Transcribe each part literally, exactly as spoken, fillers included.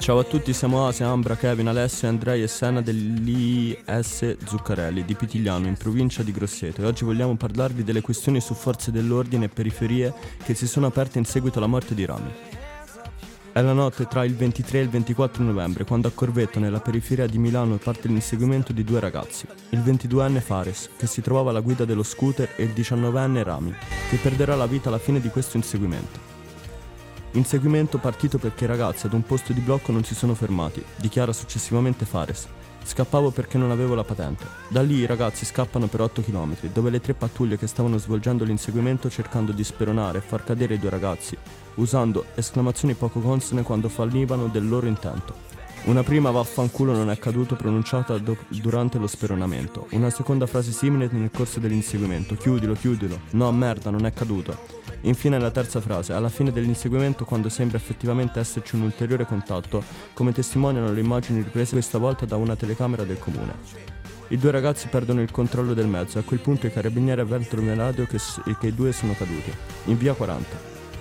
Ciao a tutti, siamo Asia, Ambra, Kevin, Alessio, Andrei e Sena dell'I S Zuccarelli di Pitigliano in provincia di Grosseto e oggi vogliamo parlarvi delle questioni su forze dell'ordine e periferie che si sono aperte in seguito alla morte di Rami. È la notte tra il ventitré e il ventiquattro novembre quando a Corvetto, nella periferia di Milano, parte l'inseguimento di due ragazzi, il ventiduenne Fares, che si trovava alla guida dello scooter, e il diciannovenne Rami, che perderà la vita alla fine di questo inseguimento. Inseguimento partito perché i ragazzi ad un posto di blocco non si sono fermati, dichiara successivamente Fares. Scappavo perché non avevo la patente. Da lì i ragazzi scappano per otto chilometri, dove le tre pattuglie che stavano svolgendo l'inseguimento cercando di speronare e far cadere i due ragazzi, usando esclamazioni poco consone quando fallivano del loro intento. Una prima "vaffanculo non è caduto" pronunciata do- durante lo speronamento, una seconda frase simile nel corso dell'inseguimento, "chiudilo, chiudilo", "no merda, non è caduto". Infine la terza frase, alla fine dell'inseguimento, quando sembra effettivamente esserci un ulteriore contatto, come testimoniano le immagini riprese questa volta da una telecamera del comune. I due ragazzi perdono il controllo del mezzo e a quel punto i carabinieri avvertono in radio che, s- che i due sono caduti, in via quaranta.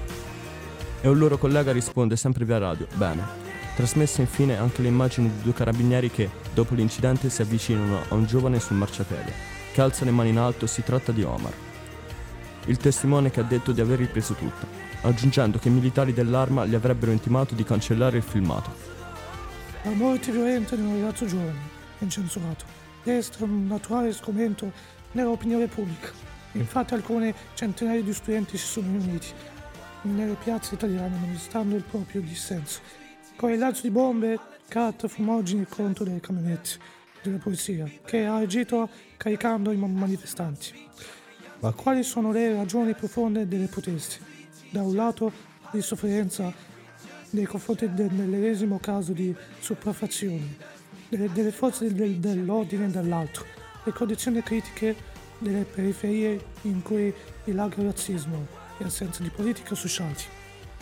E un loro collega risponde sempre via radio, "bene". Trasmesse infine anche le immagini di due carabinieri che, dopo l'incidente, si avvicinano a un giovane sul marciapiede, che alza le mani in alto. Si tratta di Omar, il testimone che ha detto di aver ripreso tutto, aggiungendo che i militari dell'Arma gli avrebbero intimato di cancellare il filmato. La morte violenta di un ragazzo giovane, incensurato, destra un naturale sgomento nell'opinione pubblica. Infatti alcune centinaia di studenti si sono riuniti nelle piazze italiane manifestando il proprio dissenso, con il lancio di bombe, carta, fumogeni contro le camionette della polizia, che ha agito caricando i manifestanti. Ma quali sono le ragioni profonde delle proteste? Da un lato, di sofferenza nei confronti dell'ennesimo caso di sopraffazione delle, delle forze del, dell'ordine, dall'altro le condizioni critiche delle periferie in cui ilaga il razzismo e assenza di politiche sociali.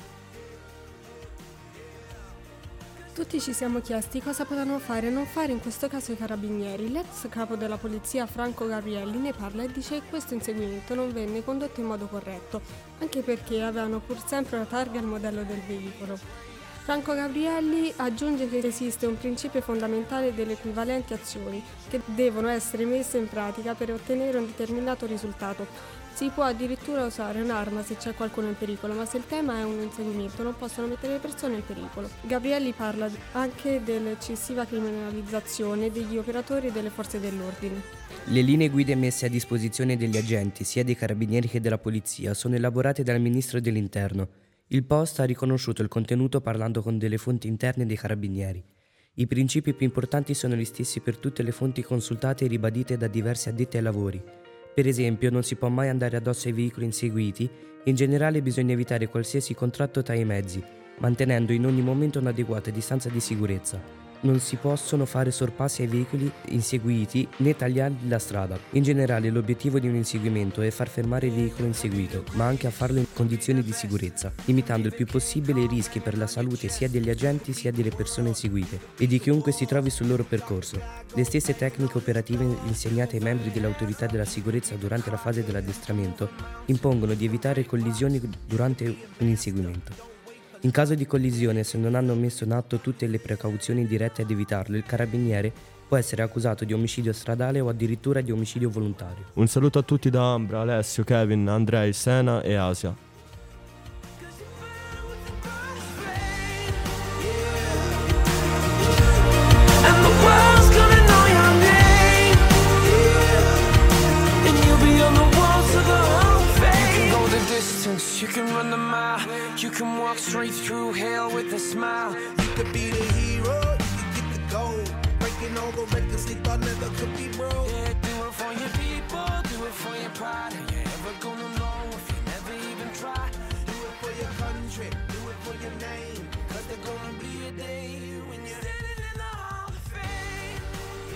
Tutti ci siamo chiesti cosa potranno fare e non fare in questo caso i carabinieri. L'ex capo della polizia Franco Gabrielli ne parla e dice che questo inseguimento non venne condotto in modo corretto, anche perché avevano pur sempre una targa al modello del veicolo. Franco Gabrielli aggiunge che esiste un principio fondamentale delle equivalenti azioni che devono essere messe in pratica per ottenere un determinato risultato. Si può addirittura usare un'arma se c'è qualcuno in pericolo, ma se il tema è un inseguimento non possono mettere le persone in pericolo. Gabrielli parla anche dell'eccessiva criminalizzazione degli operatori delle forze dell'ordine. Le linee guida messe a disposizione degli agenti, sia dei carabinieri che della polizia, sono elaborate dal ministro dell'Interno. Il Post ha riconosciuto il contenuto parlando con delle fonti interne dei carabinieri. I principi più importanti sono gli stessi per tutte le fonti consultate e ribadite da diversi addetti ai lavori. Per esempio, non si può mai andare addosso ai veicoli inseguiti e in generale bisogna evitare qualsiasi contratto tra i mezzi, mantenendo in ogni momento un'adeguata distanza di sicurezza. Non si possono fare sorpassi ai veicoli inseguiti né tagliare la strada. In generale l'obiettivo di un inseguimento è far fermare il veicolo inseguito, ma anche a farlo in condizioni di sicurezza, limitando il più possibile i rischi per la salute sia degli agenti sia delle persone inseguite e di chiunque si trovi sul loro percorso. Le stesse tecniche operative insegnate ai membri dell'autorità della sicurezza durante la fase dell'addestramento impongono di evitare collisioni durante un inseguimento. In caso di collisione, se non hanno messo in atto tutte le precauzioni dirette ad evitarlo, il carabiniere può essere accusato di omicidio stradale o addirittura di omicidio volontario. Un saluto a tutti da Ambra, Alessio, Kevin, Andrei, Sena e Asia. You can run the mile, you can walk straight through hell with a smile. You could be the hero, you could get the gold. Breaking all the records they thought never could be broke. Yeah, do it for your people, do it for your